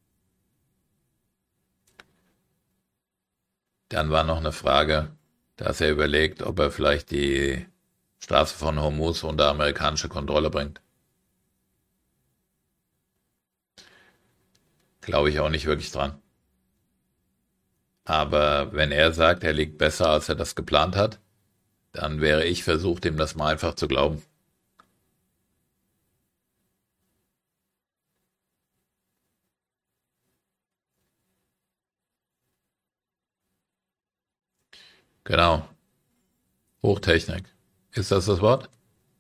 Dann war noch eine Frage, dass er überlegt, ob er vielleicht die Straße von Hormuz unter amerikanische Kontrolle bringt. Glaube ich auch nicht wirklich dran. Aber wenn er sagt, er liegt besser, als er das geplant hat, dann wäre ich versucht, ihm das mal einfach zu glauben. Genau. Hochtechnik. Ist das das Wort?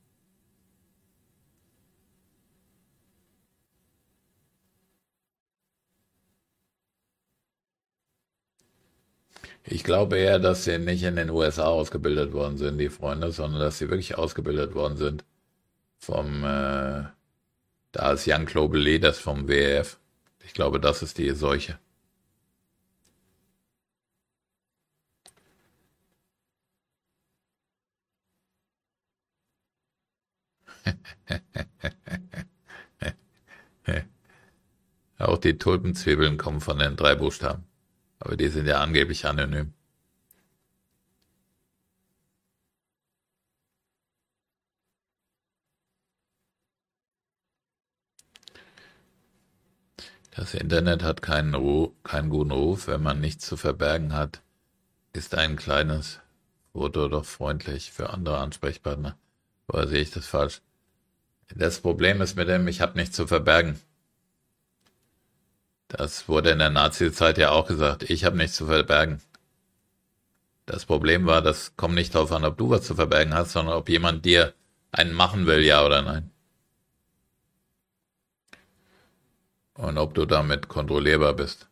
Ich glaube eher, dass sie nicht in den U S A ausgebildet worden sind, die Freunde, sondern dass sie wirklich ausgebildet worden sind vom, äh, da ist Young Global Leaders vom W E F. Ich glaube, das ist die Seuche. Auch die Tulpenzwiebeln kommen von den drei Buchstaben. Aber die sind ja angeblich anonym. Das Internet hat keinen, Ru keinen guten Ruf, wenn man nichts zu verbergen hat. Ist ein kleines Foto doch freundlich für andere Ansprechpartner? Oder sehe ich das falsch? Das Problem ist mit dem, ich habe nichts zu verbergen. Das wurde in der Nazi-Zeit ja auch gesagt. Ich habe nichts zu verbergen. Das Problem war, das kommt nicht darauf an, ob du was zu verbergen hast, sondern ob jemand dir einen machen will, ja oder nein. Und ob du damit kontrollierbar bist.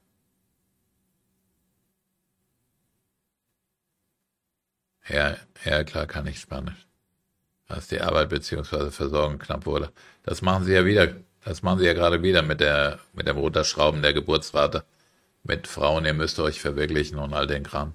Ja, ja, klar kann ich Spanisch. Als die Arbeit bzw. Versorgung knapp wurde. Das machen sie ja wieder. Das machen sie ja gerade wieder mit der, mit dem Runterschrauben der Geburtsrate. Mit Frauen, ihr müsst euch verwirklichen und all den Kram.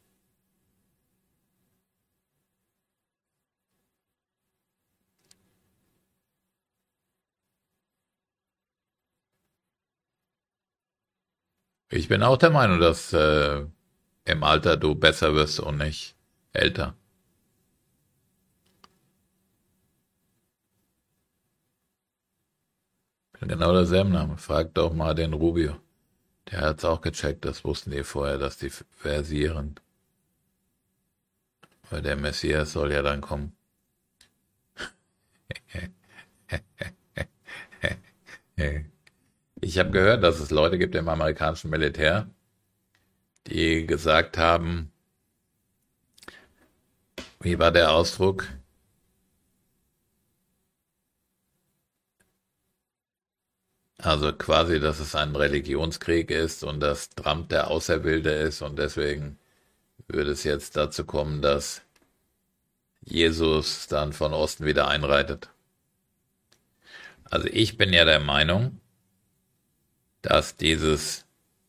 Ich bin auch der Meinung, dass äh, im Alter du besser wirst und nicht älter. Bin genau derselben Name. Frag doch mal den Rubio. Der hat's auch gecheckt, das wussten die vorher, dass die versieren. Weil der Messias soll ja dann kommen. Ich habe gehört, dass es Leute gibt im amerikanischen Militär, die gesagt haben, wie war der Ausdruck? Also quasi, dass es ein Religionskrieg ist und dass Trump der Auserwählte ist und deswegen würde es jetzt dazu kommen, dass Jesus dann von Osten wieder einreitet. Also ich bin ja der Meinung, dass dieses,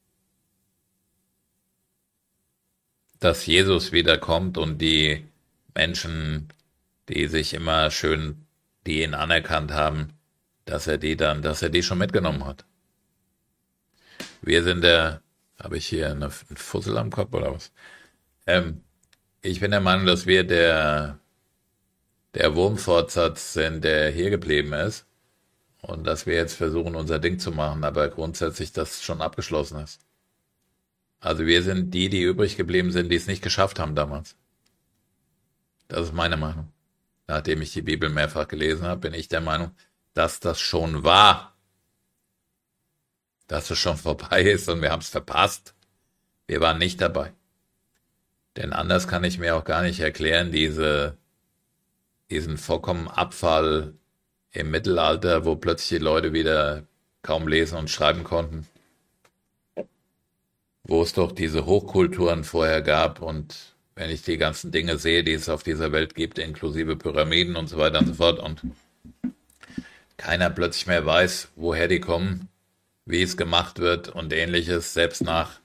dass Jesus wiederkommt und die Menschen, die sich immer schön, die ihn anerkannt haben, dass er die dann, dass er die schon mitgenommen hat. Wir sind der, habe ich hier eine, einen Fussel am Kopf oder was? Ähm, ich bin der Meinung, dass wir der, der Wurmfortsatz sind, der hier geblieben ist und dass wir jetzt versuchen, unser Ding zu machen, aber grundsätzlich das schon abgeschlossen ist. Also wir sind die, die übrig geblieben sind, die es nicht geschafft haben damals. Das ist meine Meinung. Nachdem ich die Bibel mehrfach gelesen habe, bin ich der Meinung, dass das schon war, dass es schon vorbei ist und wir haben es verpasst. Wir waren nicht dabei. Denn anders kann ich mir auch gar nicht erklären, diese, diesen vollkommenen Abfall im Mittelalter, wo plötzlich die Leute wieder kaum lesen und schreiben konnten, wo es doch diese Hochkulturen vorher gab und wenn ich die ganzen Dinge sehe, die es auf dieser Welt gibt, inklusive Pyramiden und so weiter und so fort und keiner plötzlich mehr weiß, woher die kommen, wie es gemacht wird und ähnliches, selbst nach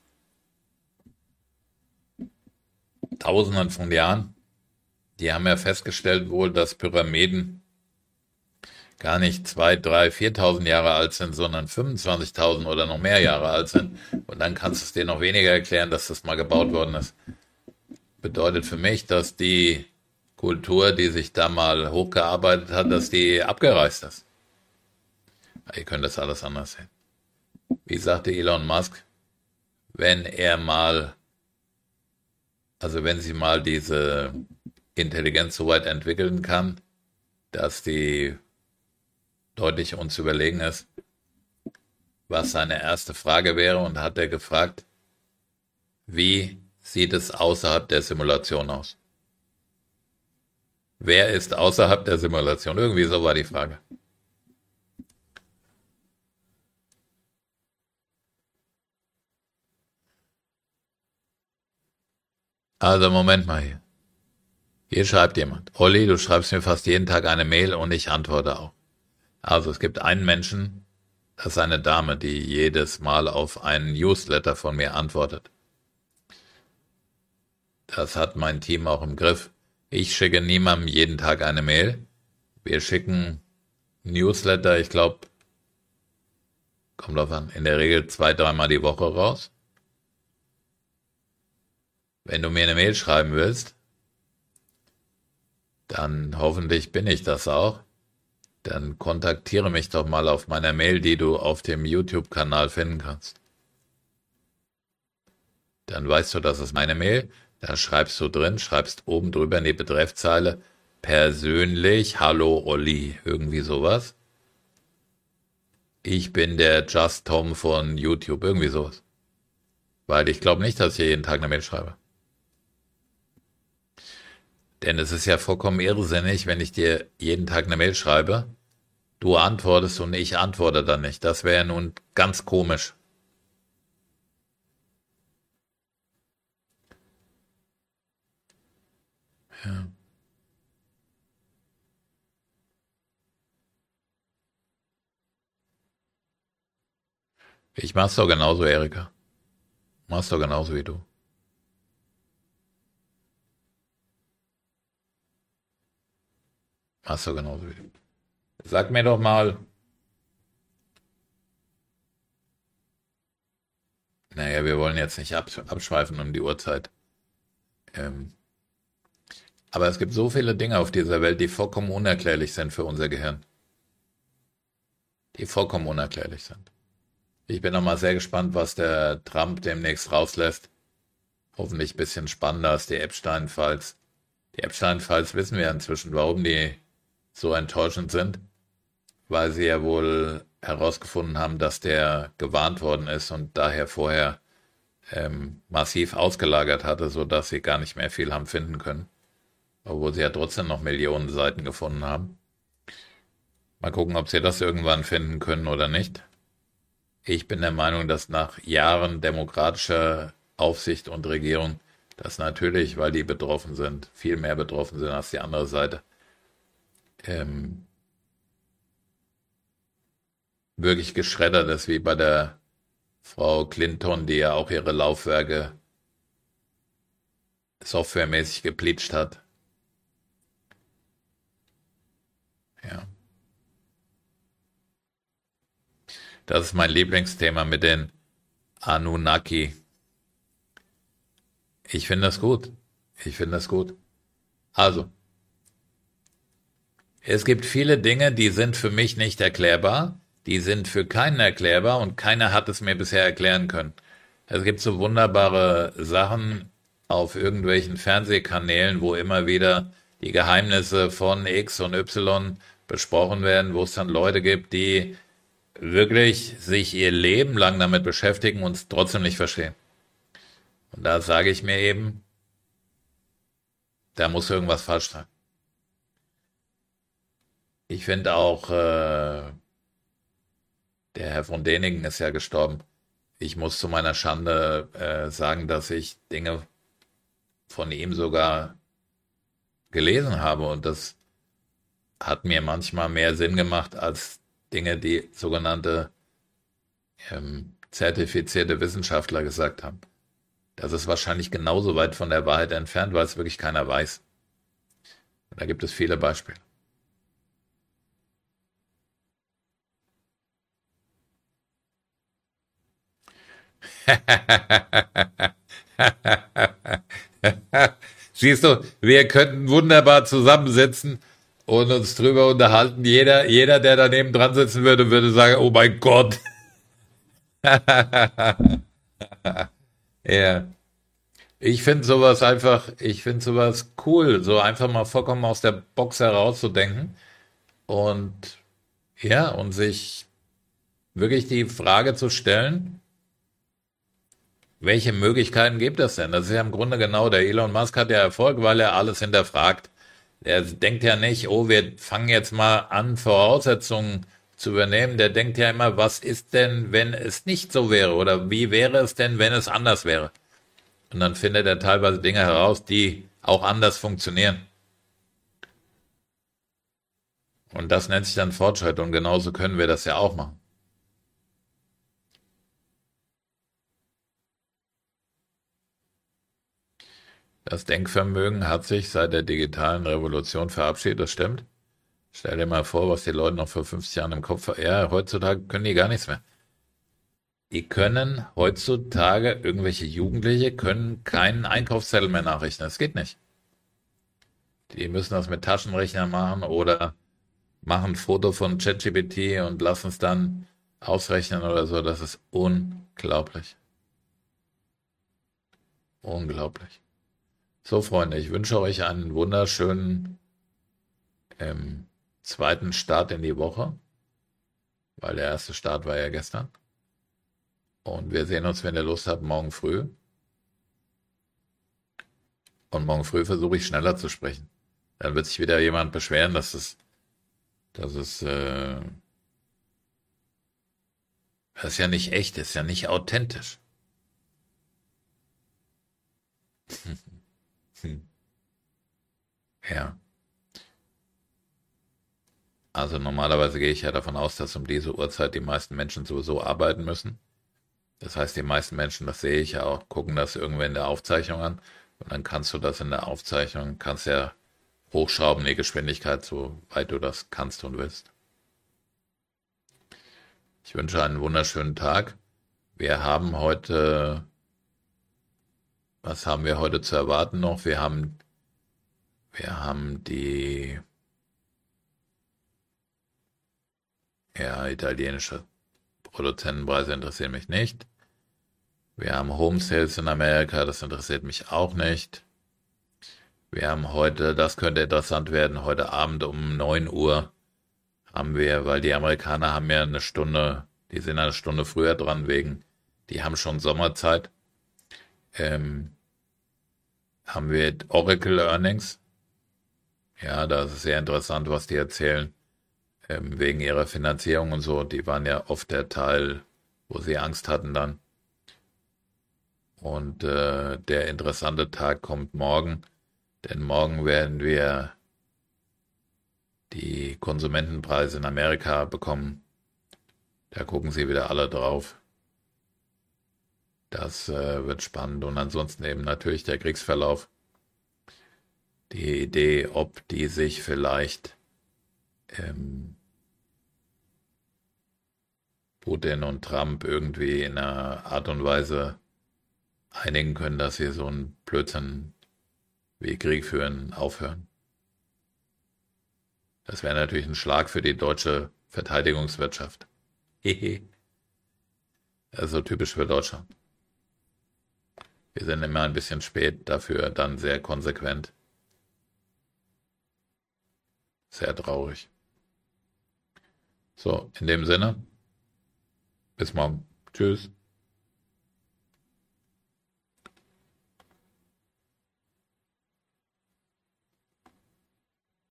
Tausenden von Jahren. Die haben ja festgestellt wohl, dass Pyramiden gar nicht zwei, drei, viertausend Jahre alt sind, sondern fünfundzwanzigtausend oder noch mehr Jahre alt sind. Und dann kannst du es dir noch weniger erklären, dass das mal gebaut worden ist. Bedeutet für mich, dass die Kultur, die sich da mal hochgearbeitet hat, dass die abgereist ist. Ihr könnt das alles anders sehen. Wie sagte Elon Musk, wenn er mal, also wenn sie mal diese Intelligenz so weit entwickeln kann, dass die deutlich uns überlegen ist, was seine erste Frage wäre und hat er gefragt, wie sieht es außerhalb der Simulation aus? Wer ist außerhalb der Simulation? Irgendwie so war die Frage. Also Moment mal hier. Hier schreibt jemand. Olli, du schreibst mir fast jeden Tag eine Mail und ich antworte auch. Also es gibt einen Menschen, das ist eine Dame, die jedes Mal auf einen Newsletter von mir antwortet. Das hat mein Team auch im Griff. Ich schicke niemandem jeden Tag eine Mail. Wir schicken Newsletter, ich glaube, kommt drauf an, in der Regel zwei, dreimal die Woche raus. Wenn du mir eine Mail schreiben willst, dann hoffentlich bin ich das auch. Dann kontaktiere mich doch mal auf meiner Mail, die du auf dem YouTube-Kanal finden kannst. Dann weißt du, das ist meine Mail. Da schreibst du drin, schreibst oben drüber in die Betreffzeile persönlich, hallo Olli, irgendwie sowas. Ich bin der Just Tom von YouTube, irgendwie sowas. Weil ich glaube nicht, dass ich hier jeden Tag eine Mail schreibe. Denn es ist ja vollkommen irrsinnig, wenn ich dir jeden Tag eine Mail schreibe, du antwortest und ich antworte dann nicht. Das wäre ja nun ganz komisch. Ja. Ich mach's doch genauso, Erika. Mach's doch genauso wie du. Mach's doch genauso wie du. Sag mir doch mal, naja, wir wollen jetzt nicht absch abschweifen um die Uhrzeit. Ähm, aber es gibt so viele Dinge auf dieser Welt, die vollkommen unerklärlich sind für unser Gehirn. Die vollkommen unerklärlich sind. Ich bin noch mal sehr gespannt, was der Trump demnächst rauslässt. Hoffentlich ein bisschen spannender als die Epstein-Files. Die Epstein-Files wissen wir inzwischen, warum die so enttäuschend sind, weil sie ja wohl herausgefunden haben, dass der gewarnt worden ist und daher vorher ähm, massiv ausgelagert hatte, sodass sie gar nicht mehr viel haben finden können, obwohl sie ja trotzdem noch Millionen Seiten gefunden haben. Mal gucken, ob sie das irgendwann finden können oder nicht. Ich bin der Meinung, dass nach Jahren demokratischer Aufsicht und Regierung, das natürlich, weil die betroffen sind, viel mehr betroffen sind als die andere Seite, ähm, wirklich geschreddert ist, wie bei der Frau Clinton, die ja auch ihre Laufwerke softwaremäßig gepleacht hat. Ja, das ist mein Lieblingsthema mit den Anunnaki. Ich finde das gut. Ich finde das gut. Also, es gibt viele Dinge, die sind für mich nicht erklärbar, die sind für keinen erklärbar und keiner hat es mir bisher erklären können. Es gibt so wunderbare Sachen auf irgendwelchen Fernsehkanälen, wo immer wieder die Geheimnisse von X und Y besprochen werden, wo es dann Leute gibt, die wirklich sich ihr Leben lang damit beschäftigen und es trotzdem nicht verstehen. Und da sage ich mir eben, da muss irgendwas falsch sein. Ich finde auch, äh, der Herr von Däniken ist ja gestorben. Ich muss zu meiner Schande äh, sagen, dass ich Dinge von ihm sogar gelesen habe und das hat mir manchmal mehr Sinn gemacht als Dinge, die sogenannte ähm, zertifizierte Wissenschaftler gesagt haben. Das ist wahrscheinlich genauso weit von der Wahrheit entfernt, weil es wirklich keiner weiß. Und da gibt es viele Beispiele. Siehst du, wir könnten wunderbar zusammensitzen und uns drüber unterhalten. Jeder, jeder, der daneben dran sitzen würde, würde sagen, oh mein Gott. Ja. Ich finde sowas einfach, ich finde sowas cool, so einfach mal vollkommen aus der Box herauszudenken und ja, und sich wirklich die Frage zu stellen, welche Möglichkeiten gibt es denn? Das ist ja im Grunde genau, der Elon Musk hat ja Erfolg, weil er alles hinterfragt. Der denkt ja nicht, oh, wir fangen jetzt mal an, Voraussetzungen zu übernehmen. Der denkt ja immer, was ist denn, wenn es nicht so wäre? Oder wie wäre es denn, wenn es anders wäre? Und dann findet er teilweise Dinge heraus, die auch anders funktionieren. Und das nennt sich dann Fortschritt. Und genauso können wir das ja auch machen. Das Denkvermögen hat sich seit der digitalen Revolution verabschiedet, das stimmt. Stell dir mal vor, was die Leute noch vor fünfzig Jahren im Kopf haben. Ja, heutzutage können die gar nichts mehr. Die können heutzutage, irgendwelche Jugendliche können keinen Einkaufszettel mehr nachrechnen. Das geht nicht. Die müssen das mit Taschenrechner machen oder machen ein Foto von ChatGPT und lassen es dann ausrechnen oder so. Das ist unglaublich. Unglaublich. So, Freunde, ich wünsche euch einen wunderschönen ähm, zweiten Start in die Woche, weil der erste Start war ja gestern. Und wir sehen uns, wenn ihr Lust habt, morgen früh. Und morgen früh versuche ich schneller zu sprechen. Dann wird sich wieder jemand beschweren, dass es, dass es, äh, das ist ja nicht echt, das ist ja nicht authentisch. Ja, also normalerweise gehe ich ja davon aus, dass um diese Uhrzeit die meisten Menschen sowieso arbeiten müssen. Das heißt, die meisten Menschen, das sehe ich ja auch, gucken das irgendwann in der Aufzeichnung an und dann kannst du das in der Aufzeichnung, kannst ja hochschrauben, die Geschwindigkeit, soweit du das kannst und willst. Ich wünsche einen wunderschönen Tag. Wir haben heute, was haben wir heute zu erwarten noch? Wir haben, wir haben die, ja, italienische Produzentenpreise interessieren mich nicht. Wir haben Home Sales in Amerika, das interessiert mich auch nicht. Wir haben heute, das könnte interessant werden, heute Abend um neun Uhr haben wir, weil die Amerikaner haben ja eine Stunde, die sind eine Stunde früher dran wegen, die haben schon Sommerzeit, ähm, haben wir Oracle Earnings. Ja, das ist sehr interessant, was die erzählen, ähm, wegen ihrer Finanzierung und so. Die waren ja oft der Teil, wo sie Angst hatten dann. Und äh, der interessante Tag kommt morgen, denn morgen werden wir die Konsumentenpreise in Amerika bekommen. Da gucken sie wieder alle drauf. Das äh, wird spannend. Und ansonsten eben natürlich der Kriegsverlauf. Die Idee, ob die sich vielleicht ähm, Putin und Trump irgendwie in einer Art und Weise einigen können, dass sie so einen Blödsinn wie Krieg führen aufhören. Das wäre natürlich ein Schlag für die deutsche Verteidigungswirtschaft. Hehe. Also typisch für Deutschland. Wir sind immer ein bisschen spät, dafür dann sehr konsequent. Sehr traurig. So, in dem Sinne, bis morgen. Tschüss.